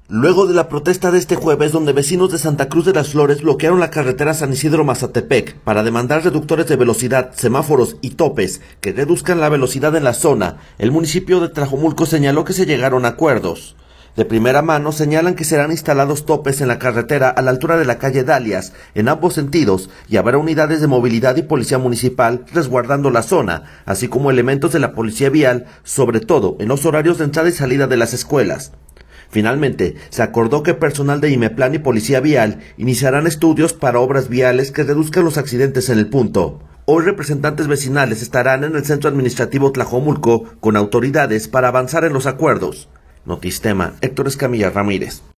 Luego de la protesta de este jueves, donde vecinos de Santa Cruz de las Flores bloquearon la carretera San Isidro-Mazatepec para demandar reductores de velocidad, semáforos y topes que reduzcan la velocidad en la zona, el municipio de Tlajomulco señaló que se llegaron a acuerdos. De primera mano señalan que serán instalados topes en la carretera a la altura de la calle Dalias, en ambos sentidos, y habrá unidades de movilidad y policía municipal resguardando la zona, así como elementos de la policía vial, sobre todo en los horarios de entrada y salida de las escuelas. Finalmente, se acordó que personal de IMEPLAN y Policía Vial iniciarán estudios para obras viales que reduzcan los accidentes en el punto. Hoy representantes vecinales estarán en el Centro Administrativo Tlajomulco con autoridades para avanzar en los acuerdos. Notistema, Héctor Escamilla Ramírez.